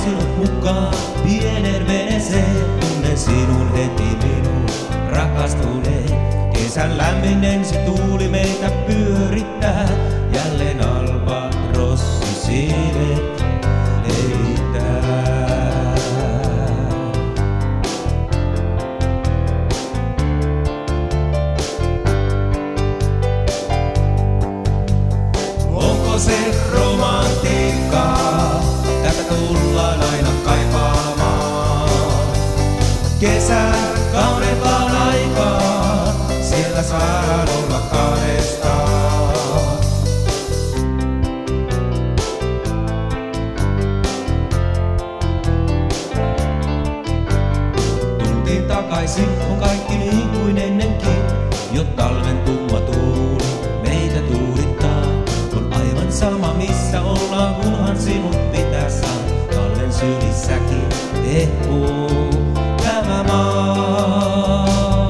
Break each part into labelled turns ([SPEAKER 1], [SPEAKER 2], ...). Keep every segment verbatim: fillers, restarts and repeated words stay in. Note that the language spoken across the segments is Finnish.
[SPEAKER 1] sinut mukaan pienen veneeseen. Tunnen sinun heti minun rakastuneen. Kesän lämmin ensi tuuli meitä pyörittää. Jälleen albatrossi siivet leittää. Onko se romantiikkaa? Tätä tullaan aina kaipaamaan. Kesän kauneimpaan aikaan, siellä saadaan olla kahdestaan. Tultiin takaisin, on kaikki niin kuin ennenkin. Jo talven tumma tuuli meitä tuudittaa. On aivan sama missä ollaan, kunhan sinut pitää saa. Talven sylissäkin ehkuu tämä maa.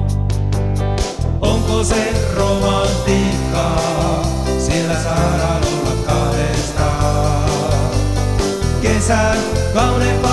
[SPEAKER 1] Onko se romantiikkaa? Siellä saadaan olla kahdestaan. Kesän kauneimpaa